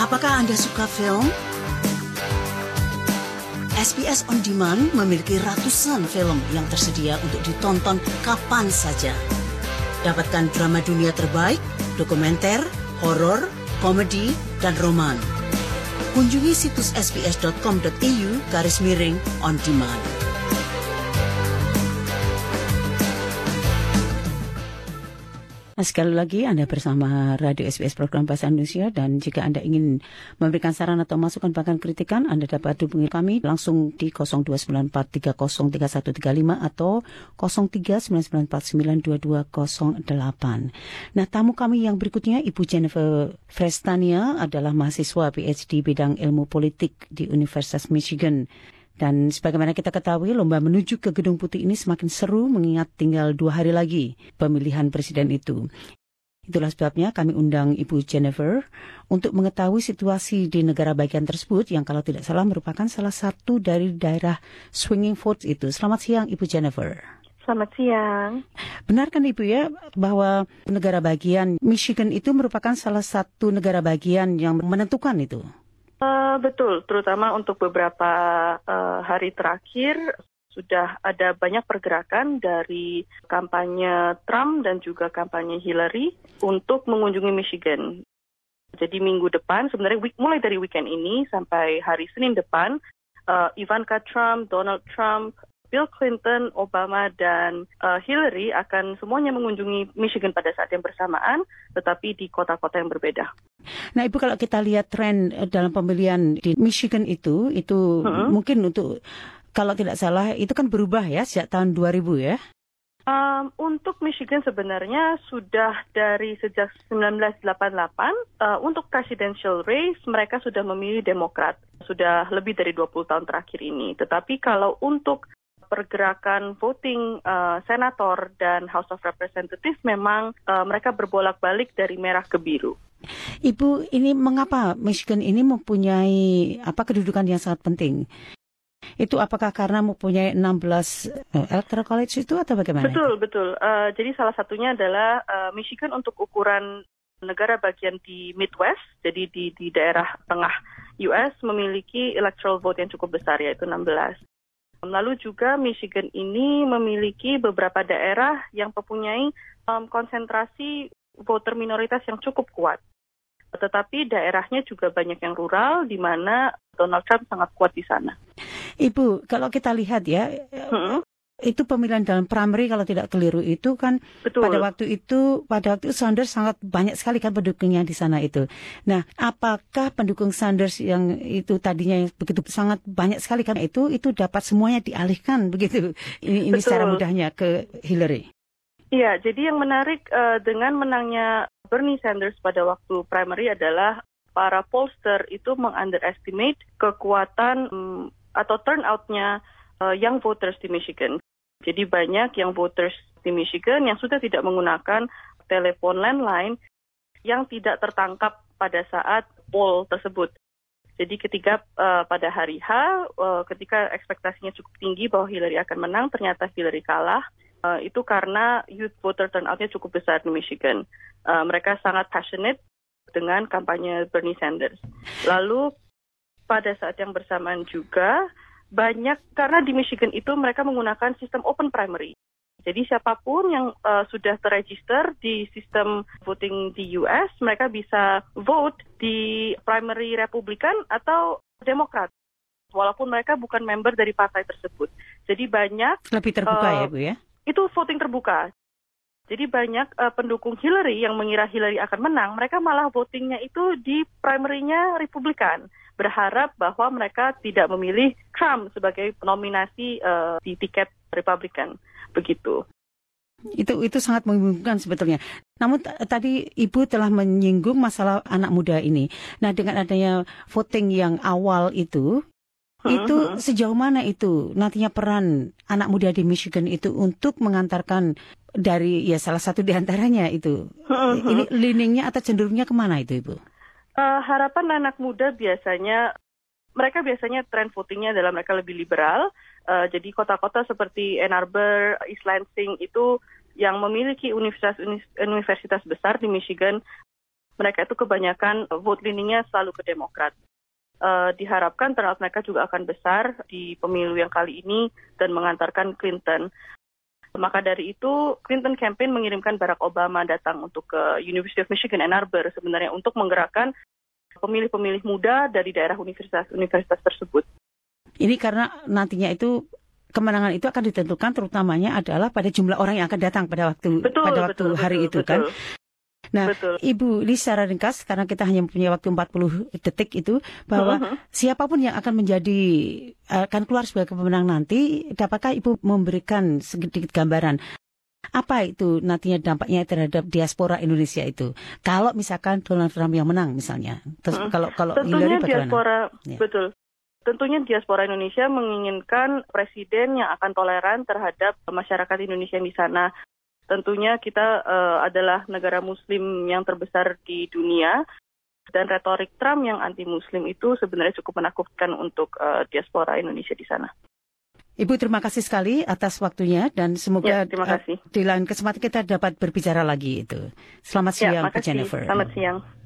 Apakah Anda suka film? SBS On Demand memiliki ratusan film yang tersedia untuk ditonton kapan saja. Dapatkan drama dunia terbaik, dokumenter, horor, komedi, dan roman. Kunjungi situs sbs.com.au/on demand. Sekali lagi Anda bersama Radio SBS Program Bahasa Indonesia, dan jika Anda ingin memberikan saran atau masukan bahkan kritikan, Anda dapat hubungi kami langsung di 0294303135 atau 0399492208. Nah, tamu kami yang berikutnya Ibu Jennifer Frestania adalah mahasiswa PhD bidang ilmu politik di Universitas Michigan. Dan sebagaimana kita ketahui, lomba menuju ke Gedung Putih ini semakin seru mengingat tinggal 2 hari lagi pemilihan presiden itu. Itulah sebabnya kami undang Ibu Jennifer untuk mengetahui situasi di negara bagian tersebut yang kalau tidak salah merupakan salah satu dari daerah swinging votes itu. Selamat siang Ibu Jennifer. Selamat siang. Benar kan Ibu ya bahwa negara bagian Michigan itu merupakan salah satu negara bagian yang menentukan itu? Betul, terutama untuk beberapa hari terakhir sudah ada banyak pergerakan dari kampanye Trump dan juga kampanye Hillary untuk mengunjungi Michigan. Jadi minggu depan, sebenarnya mulai dari weekend ini sampai hari Senin depan, Ivanka Trump, Donald Trump, Bill Clinton, Obama, dan Hillary akan semuanya mengunjungi Michigan pada saat yang bersamaan, tetapi di kota-kota yang berbeda. Nah, Ibu, kalau kita lihat tren dalam pemilihan di Michigan itu mungkin untuk, kalau tidak salah, itu kan berubah ya sejak tahun 2000 ya? Untuk Michigan sebenarnya sudah dari sejak 1988, untuk presidential race mereka sudah memilih Demokrat, sudah lebih dari 20 tahun terakhir ini. Tetapi kalau untuk pergerakan voting senator dan House of Representatives memang mereka berbolak-balik dari merah ke biru. Ibu, ini mengapa Michigan ini mempunyai kedudukan yang sangat penting? Itu apakah karena mempunyai 16 electoral college itu atau bagaimana? Betul. Jadi salah satunya adalah Michigan untuk ukuran negara bagian di Midwest, jadi di daerah tengah US memiliki electoral vote yang cukup besar, yaitu 16. Lalu juga Michigan ini memiliki beberapa daerah yang mempunyai konsentrasi voter minoritas yang cukup kuat. Tetapi daerahnya juga banyak yang rural, di mana Donald Trump sangat kuat di sana. Ibu, kalau kita lihat ya, itu pemilihan dalam primary kalau tidak keliru itu kan. Betul. pada waktu itu Sanders sangat banyak sekali kan pendukungnya di sana itu. Nah, apakah pendukung Sanders yang itu tadinya begitu sangat banyak sekali kan itu dapat semuanya dialihkan begitu ini secara mudahnya ke Hillary? Iya, jadi yang menarik dengan menangnya Bernie Sanders pada waktu primary adalah para pollster itu meng-underestimate kekuatan atau turnout-nya young voters di Michigan. Jadi banyak yang voters di Michigan yang sudah tidak menggunakan telepon landline yang tidak tertangkap pada saat poll tersebut. Jadi ketika pada hari H, ketika ekspektasinya cukup tinggi bahwa Hillary akan menang, ternyata Hillary kalah. Itu karena youth voter turnout-nya cukup besar di Michigan. Mereka sangat passionate dengan kampanye Bernie Sanders. Lalu pada saat yang bersamaan juga banyak, karena di Michigan itu mereka menggunakan sistem open primary. Jadi siapapun yang sudah terregister di sistem voting di US, mereka bisa vote di primary Republikan atau Demokrat, walaupun mereka bukan member dari partai tersebut. Jadi banyak... Lebih terbuka ya, Bu ya? Itu voting terbuka. Jadi banyak pendukung Hillary yang mengira Hillary akan menang, mereka malah votingnya itu di primary-nya Republikan, berharap bahwa mereka tidak memilih Trump sebagai nominasi di tiket Republikan, begitu. Itu sangat membingungkan sebetulnya. Namun tadi Ibu telah menyinggung masalah anak muda ini. Nah, dengan adanya voting yang awal itu sejauh mana itu nantinya peran anak muda di Michigan itu untuk mengantarkan dari salah satu di antaranya itu. Ini leaningnya atau cenderungnya kemana itu, Ibu? Harapan anak muda mereka biasanya tren votingnya adalah mereka lebih liberal. Jadi kota-kota seperti Ann Arbor, East Lansing itu yang memiliki universitas besar di Michigan, mereka itu kebanyakan vote leaningnya selalu ke Demokrat. Diharapkan turnout mereka juga akan besar di pemilu yang kali ini dan mengantarkan Clinton. Maka dari itu, Clinton campaign mengirimkan Barack Obama datang untuk ke University of Michigan Ann Arbor sebenarnya untuk menggerakkan pemilih-pemilih muda dari daerah universitas tersebut. Ini karena nantinya itu kemenangan itu akan ditentukan terutamanya adalah pada jumlah orang yang akan datang pada waktu hari itu kan. Nah, betul. Ibu, ini secara ringkas, karena kita hanya punya waktu 40 detik itu, bahwa siapapun yang akan akan keluar sebagai pemenang nanti, dapatkah Ibu memberikan sedikit gambaran apa itu nantinya dampaknya terhadap diaspora Indonesia itu? Kalau misalkan Donald Trump yang menang misalnya, terus kalau Hillary bagaimana? Betul. Tentunya diaspora Indonesia menginginkan presiden yang akan toleran terhadap masyarakat Indonesia di sana. Tentunya kita adalah negara muslim yang terbesar di dunia dan retorik Trump yang anti-muslim itu sebenarnya cukup menakutkan untuk diaspora Indonesia di sana. Ibu, terima kasih sekali atas waktunya dan semoga di lain kesempatan kita dapat berbicara lagi itu. Selamat siang, Bu Jennifer. Selamat siang.